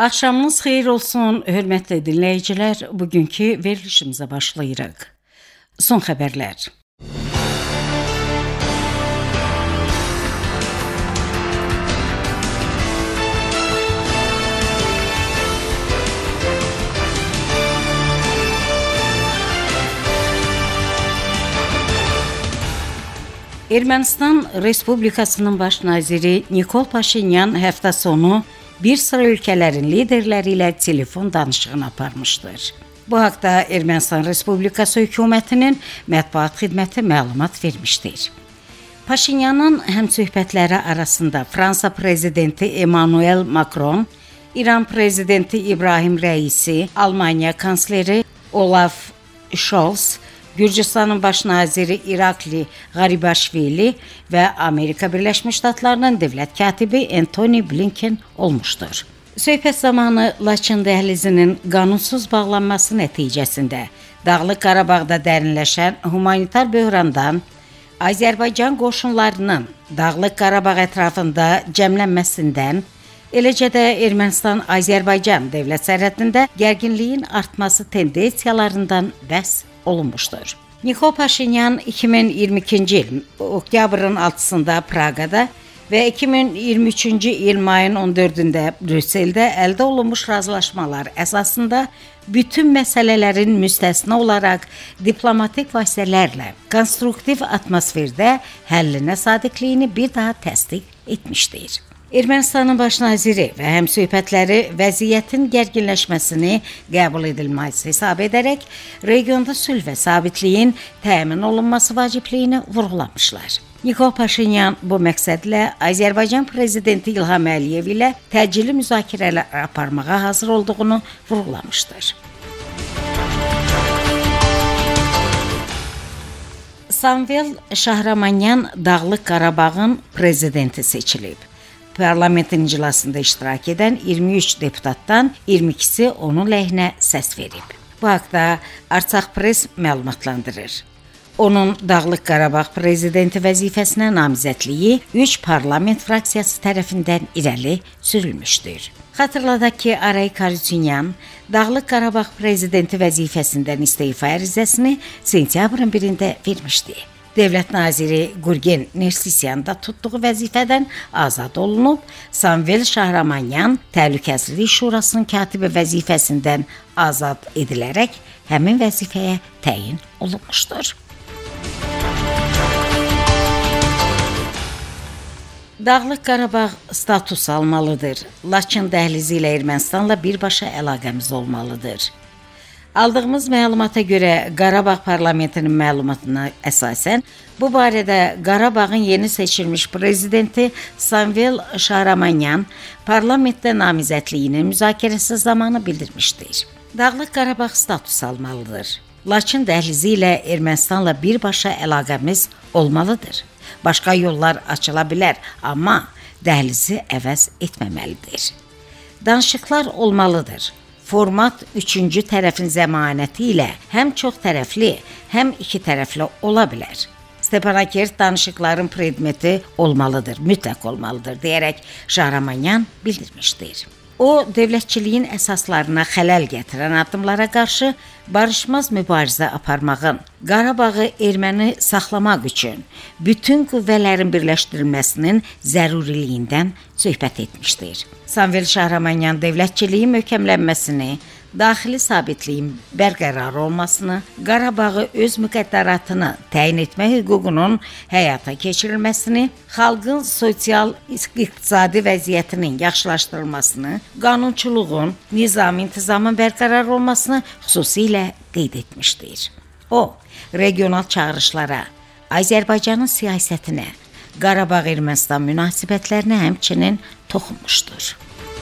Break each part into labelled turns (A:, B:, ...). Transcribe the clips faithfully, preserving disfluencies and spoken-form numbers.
A: Axşamınız xeyir olsun, hörmətli dinləyicilər. Bugünkü verilişimizə başlayırıq. Son xəbərlər. Ermənistan Respublikasının baş naziri Nikol Paşinyan həftə sonu bir sıra ölkələrin liderləri ilə telefon danışığını aparmışdır. Bu haqda Ermənistan Respublikası hökumətinin mətbuat xidməti məlumat vermişdir. Paşinyanın həmsöhbətləri arasında Fransa prezidenti Emmanuel Macron, İran prezidenti İbrahim Rəisi, Almaniya kansleri Olaf Scholz, Gürcüstanın baş naziri İrakli Qaribaşvili və Amerika Birləşmiş Ştatlarının dövlət katibi Antony Blinken olmuşdur. Söhbət zamanı Laçın dəhlizinin qanunsuz bağlanması nəticəsində Dağlıq Qarabağda dərinləşən humanitar böhrandan, Azərbaycan qoşunlarının Dağlıq Qarabağ ətrafında cəmlənməsindən, eləcə də Ermənistan-Azərbaycan dövlət sərhədində gərginliyin artması tendensiyalarından bəhs olunmuşdur. Nikol Paşinyan iki min iyirmi ikinci il oktyabrın altısında Praqada və iki min iyirmi üçüncü il mayın on dördündə Brüsseldə əldə olunmuş razılaşmalar əsasında bütün məsələlərin müstəsna olaraq diplomatik vasitələrlə konstruktiv atmosferdə həllinə sadiqliyini bir daha təsdiq etmişdir. Ermənistanın baş naziri və həmsöhbətləri vəziyyətin gərginləşməsini qəbul edilməsi hesab edərək regionda sülh və sabitliyin təmin olunması vacibliyini vurğulamışlar. Nikol Paşinyan bu məqsədlə Azərbaycan prezidenti İlham Əliyev ilə təcili müzakirələr aparmağa hazır olduğunu vurğulamışdır. Samvel Şahramanyan Dağlıq Qarabağın prezidenti seçilib. Parlamentin iclasında iştirak edən iyirmi üç deputatdan iyirmi ikisi onun ləhinə səs verib. Bu haqda Artsaq Press məlumatlandırır. Onun Dağlıq Qarabağ prezidenti vəzifəsinə namizədliyi üç parlament fraksiyası tərəfindən irəli sürülmüşdür. Xatırladaq ki, Aray Karutunyan Dağlıq Qarabağ prezidenti vəzifəsindən istefa ərizəsini sentyabrın birində vermişdi. Dövlət naziri Gurgen Nersisyan da tutduğu vəzifədən azad olunub, Samvel Şahramanyan Təhlükəsizlik Şurasının katibi vəzifəsindən azad edilərək həmin vəzifəyə təyin olunmuşdur. Dağlıq Qarabağ status almalıdır. Laçın dəhlizi ilə Ermənistanla birbaşa əlaqəmiz olmalıdır. Aldığımız məlumata görə Qarabağ parlamentinin məlumatına əsasən bu barədə Qarabağın yeni seçilmiş prezidenti Samvel Şahramanyan parlamentdə namizədliyinin müzakirəsi zamanı bildirmişdir. Dağlıq Qarabağ status almalıdır. Laçın dəhlizi ilə Ermənistanla birbaşa əlaqəmiz olmalıdır. Başqa yollar açıla bilər, amma dəhlizi əvəz etməməlidir. Danışıqlar olmalıdır. Format üçüncü tərəfin zəmanəti ilə həm çox tərəfli, həm iki tərəfli ola bilər. Stepanakert danışıqların predmeti olmalıdır, mütləq olmalıdır, deyərək Şahramanyan bildirmişdir. O, dövlətçiliyin əsaslarına xələl gətirən addımlara qarşı barışmaz mübarizə aparmağın, Qarabağı erməni saxlamaq üçün bütün qüvvələrin birləşdirilməsinin zəruriliyindən söhbət etmişdir. Samvel Şahramanyan dövlətçiliyin möhkəmlənməsini, daxili sabitliyin bərqərar olmasını, Qarabağı öz müqəddəratını təyin etmə hüququnun həyata keçirilməsini, xalqın sosial-iqtisadi vəziyyətinin yaxşılaşdırılmasını, qanunçuluğun, nizam-intizamın bərqərar olmasını xüsusilə qeyd etmişdir. O, regional çağırışlara, Azərbaycanın siyasətinə, Qarabağ-Ermənistan münasibətlərinə həmçinin toxunmuşdur.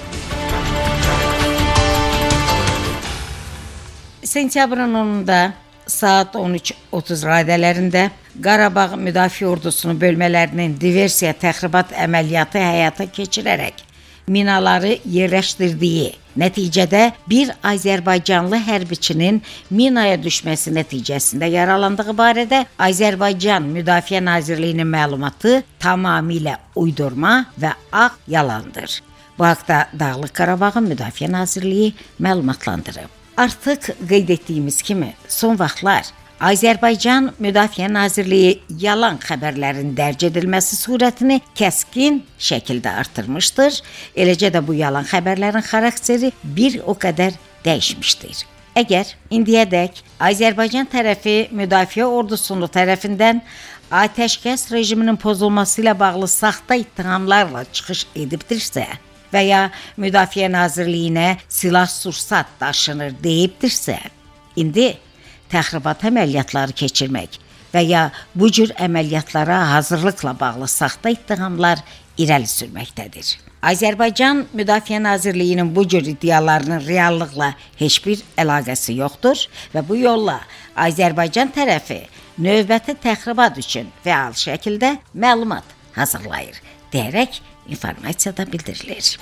A: Sentyabrın onunda saat on üç otuz radələrində Qarabağ Müdafiə Ordusunun bölmələrinin diversiya təxribat əməliyyatı həyata keçirərək minaları yerləşdirdiyi, nəticədə bir Azərbaycanlı hərbiçinin minaya düşməsi nəticəsində yaralandığı barədə Azərbaycan Müdafiə Nazirliyinin məlumatı tamamilə uydurma və ağ yalandır. Bu haqda Dağlıq Qarabağın Müdafiə Nazirliyi məlumatlandırıb. Artıq qeyd etdiyimiz kimi, son vaxtlar Azərbaycan Müdafiə Nazirliyi yalan xəbərlərin dərc edilməsi surətini kəskin şəkildə artırmışdır. Eləcə də bu yalan xəbərlərin xarakteri bir o qədər dəyişmişdir. Əgər indiyədək Azərbaycan tərəfi müdafiə ordusunu tərəfindən atəşkəs rejiminin pozulması ilə bağlı saxta ittihamlarla çıxış edibdirsə və ya Müdafiə Nazirliyinə silah-sursat daşınır deyibdirsə, indi təxribat əməliyyatları keçirmək və ya bu cür əməliyyatlara hazırlıqla bağlı saxta ittihamlar irəli sürməkdədir. Azərbaycan Müdafiə Nazirliyinin bu cür iddialarının reallıqla heç bir əlaqəsi yoxdur və bu yolla Azərbaycan tərəfi növbəti təxribat üçün fəal şəkildə məlumat hazırlayır, deyərək informasiyada bildirilir.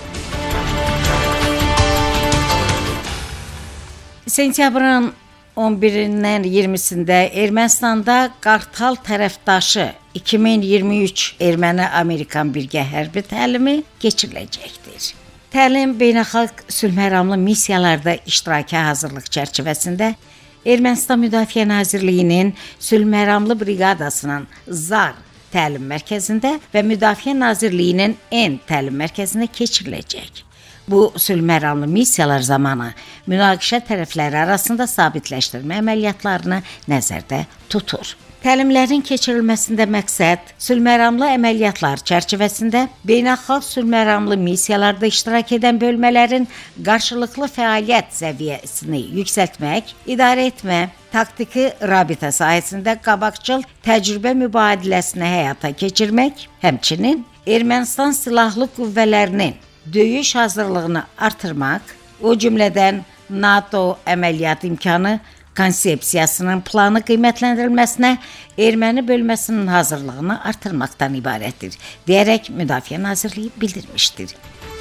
A: Sentyabrın on birindən iyirmisində Ermənistanda Qartal tərəfdaşı iki min iyirmi üç Erməni-Amerikan birgə hərbi təlimi keçiriləcəkdir. Təlim beynəlxalq sülhməramlı missiyalarda iştiraka hazırlıq çərçivəsində Ermənistan Müdafiə Nazirliyinin sülhməramlı briqadasının ZAR təlim mərkəzində və Müdafiə Nazirliyinin N təlim mərkəzində keçiriləcək. Bu sülhməramlı missiyalar zamanı münaqişə tərəfləri arasında sabitləşdirmə əməliyyatlarını nəzərdə tutur. Təlimlərin keçirilməsində məqsəd sülhməramlı əməliyyatlar çərçivəsində beynəlxalq sülhməramlı missiyalarda iştirak edən bölmələrin qarşılıqlı fəaliyyət səviyyəsini yüksəltmək, idarə etmə, taktiki rabitə sahəsində qabaqcıl təcrübə mübadiləsini həyata keçirmək, həmçinin Ermənistan silahlı qüvvələrinin döyüş hazırlığını artırmaq, o cümlədən NATO əməliyyat imkanı konsepsiyasının planı qiymətləndirilməsinə erməni bölməsinin hazırlığını artırmaqdan ibarətdir, deyərək Müdafiə Nazirliyi bildirmişdir.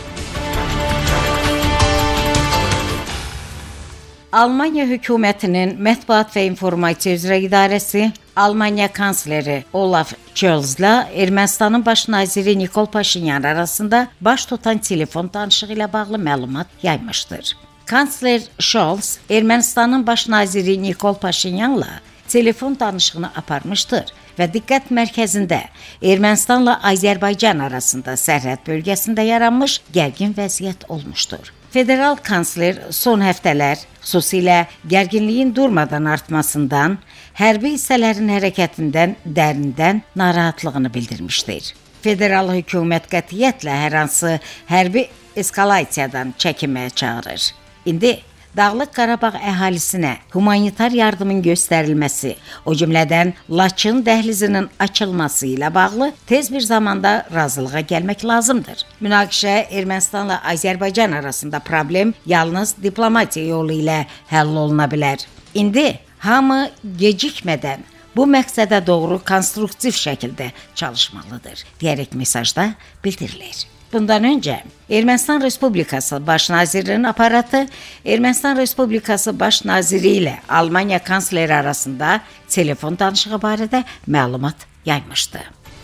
A: Almaniya hökumətinin Mətbuat və İnformasiya üzrə idarəsi Almaniya kansleri Olaf Scholzla Ermənistanın baş naziri Nikol Paşinyan arasında baş tutan telefon danışığı ilə bağlı məlumat yaymışdır. Kansler Scholz Ermənistanın baş naziri Nikol Paşinyanla telefon danışığını aparmışdır və diqqət mərkəzində Ermənistanla Azərbaycan arasında sərhəd bölgəsində yaranmış gərgin vəziyyət olmuşdur. Federal kansler son həftələr xüsusilə gərginliyin durmadan artmasından, hərbi hissələrin hərəkətindən dərindən narahatlığını bildirmişdir. Federal hökumət qətiyyətlə hər hansı hərbi eskalasiyadan çəkinməyə çağırır. İndi Dağlıq Qarabağ əhalisinə humanitar yardımın göstərilməsi, o cümlədən Laçın dəhlizinin açılması ilə bağlı tez bir zamanda razılığa gəlmək lazımdır. Münaqişə Ermənistanla Azərbaycan arasında problem yalnız diplomatiya yolu ilə həll oluna bilər. İndi hamı gecikmədən bu məqsədə doğru konstruktiv şəkildə çalışmalıdır, deyərək mesajda bildirilir. Bundan öncə Ermənistan Respublikası Baş Nazirinin aparatı Ermənistan Respublikası Baş Naziri ilə Almaniya kansleri arasında telefon danışığı barədə məlumat yaymışdı.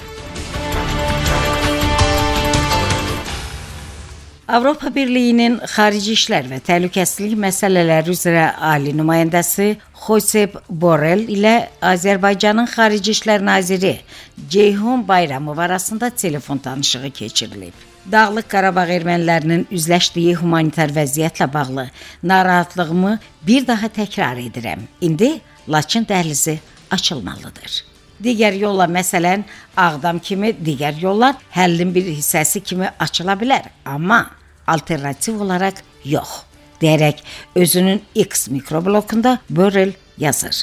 A: Avropa Birliyinin Xarici İşlər və Təhlükəsizlik məsələləri üzrə ali nümayəndəsi Josep Borrell ilə Azərbaycanın Xarici İşlər Naziri Ceyhun Bayramov arasında telefon danışığı keçirilib. Dağlıq Qarabağ ermənilərinin üzləşdiyi humanitar vəziyyətlə bağlı narahatlığımı bir daha təkrar edirəm. İndi Laçın dəhlizi açılmalıdır. Digər yolla, məsələn, Ağdam kimi digər yollar həllin bir hissəsi kimi açıla bilər, amma alternativ olaraq yox, deyərək özünün X mikroblokunda Borrell yazır.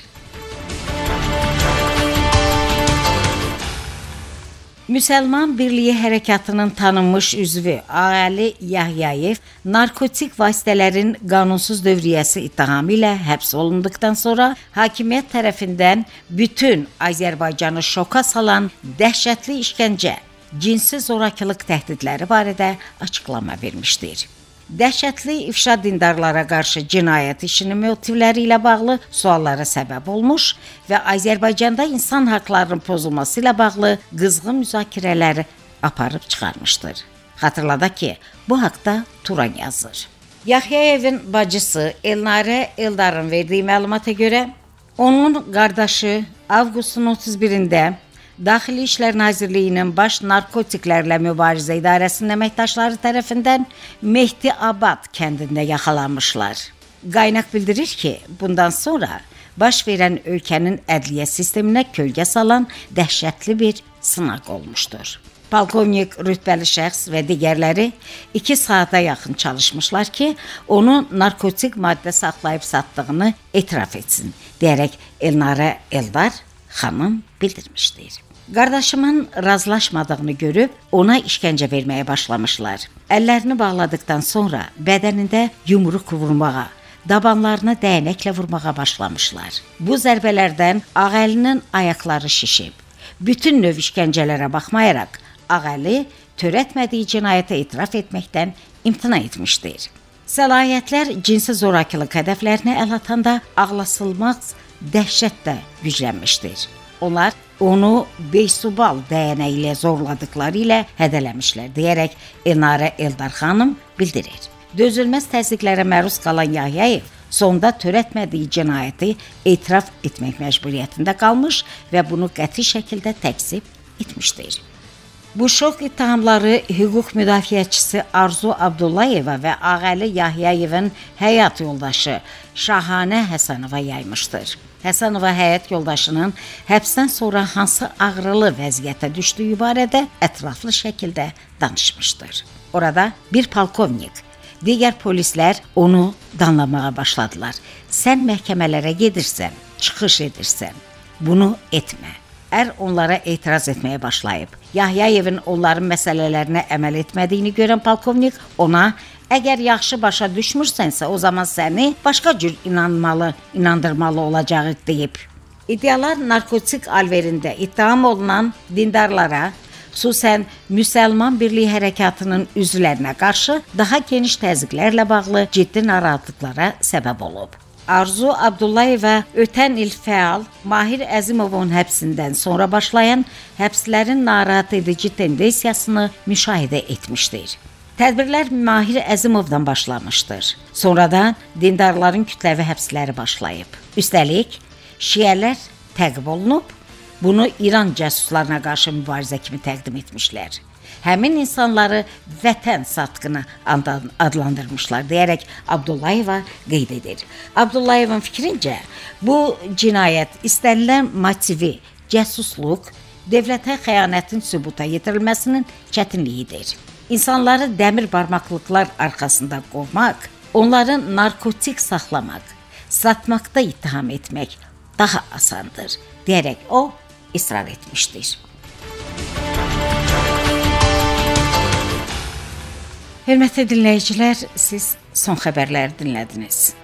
A: Müsəlman Birliyi Hərəkatının tanınmış üzvü Ağəli Yahyayev narkotik vasitələrin qanunsuz dövriyyəsi ittihamı ilə həbs olunduqdan sonra hakimiyyət tərəfindən bütün Azərbaycanı şoka salan dəhşətli işgəncə, cinsi zorakılıq təhdidləri barədə açıqlama vermişdir. Dəhşətli ifşa dindarlara qarşı cinayət işinin motivləri ilə bağlı suallara səbəb olmuş və Azərbaycanda insan haqlarının pozulması ilə bağlı qızğın müzakirələri aparıb çıxarmışdır. Xatırladaq ki, bu haqda Turan yazır. Yahyayevin bacısı Elnarə Eldarın verdiyi məlumata görə, onun qardaşı avqustun otuz birində Daxili İşlər Nazirliyinin Baş Narkotiklərlə Mübarizə İdarəsinin əməkdaşları tərəfindən Mehdi Abad kəndində yaxalanmışlar. Qaynaq bildirir ki, bundan sonra baş verən ölkənin ədliyyə sisteminə kölgə salan dəhşətli bir sınaq olmuşdur. Polkovnik rütbəli şəxs və digərləri iki saata yaxın çalışmışlar ki, onu narkotik maddə saxlayıb satdığını etiraf etsin, deyərək Elnarə Eldar xanım bildirmişdir. Qardaşımın razılaşmadığını görüb ona işgəncə verməyə başlamışlar. Əllərini bağladıqdan sonra bədənində yumruq vurmağa, dabanlarını dəyənəklə vurmağa başlamışlar. Bu zərbələrdən Ağəlinin ayaqları şişib. Bütün növ işgəncələrə baxmayaraq, Ağəli törətmədiyi cinayətə etiraf etməkdən imtina etmişdir. Səlahiyyətlər cinsi zorakılıq hədəflərinə əl atanda ağlasılmaz dəhşət də güclənmişdir. Onlar onu beysubal dəyənəyi ilə zorladıkları ilə hədələmişlər, deyərək Elnarə Eldar xanım bildirir. Dözülməz təzyiqlərə məruz qalan Yahyayev sonda törətmədiyi cinayəti etiraf etmək məcburiyyətində qalmış və bunu qəti şəkildə təkzib etmişdir. Bu şok ittihamları hüquq müdafiəçisi Arzu Abdullayeva və Ağəli Yahyayevin həyat yoldaşı Şahanə Həsənova yaymışdır. Həsənova həyat yoldaşının həbsdən sonra hansı ağrılı vəziyyətə düşdüyü barədə ətraflı şəkildə danışmışdır. Orada bir polkovnik, digər polislər onu danlamağa başladılar. Sən məhkəmələrə gedirsən, çıxış edirsən, bunu etmə. Ər onlara etiraz etməyə başlayıb. Yahyayevin onların məsələlərinə əməl etmədiyini görən polkovnik ona, əgər yaxşı başa düşmürsənsə, o zaman səni başqa cür inanmalı, inandırmalı olacağıq deyib. İddialar narkotik alverində ittiham olunan dindarlara, xüsusən Müsəlman Birliyi Hərəkatının üzvlərinə qarşı daha geniş təzyiqlərlə bağlı ciddi narahatlıqlara səbəb olub. Arzu Abdullayeva ötən il fəal Mahir Əzimovun həbsindən sonra başlayan həbslərin narahat edici tendensiyasını müşahidə etmişdir. Tədbirlər Mahir Əzimovdan başlamışdır. Sonradan dindarların kütləvi həbsləri başlayıb. Üstəlik, şiələr təqib olunub, bunu İran cəsuslarına qarşı mübarizə kimi təqdim etmişlər. Həmin insanları vətən satqını adlandırmışlar, deyərək Abdullayeva qeyd edir. Abdullayevin fikrincə, bu cinayət istənilən motivi, cəsusluq, dövlətə xəyanətin sübuta yetirilməsinin çətinliyidir. İnsanları dəmir barmaqlıqlar arxasında qovmaq, onları narkotik saxlamaq, satmaqda ittiham etmək daha asandır, deyərək o israr etmişdir. Hörmətli dinləyicilər, siz son xəbərləri dinlədiniz.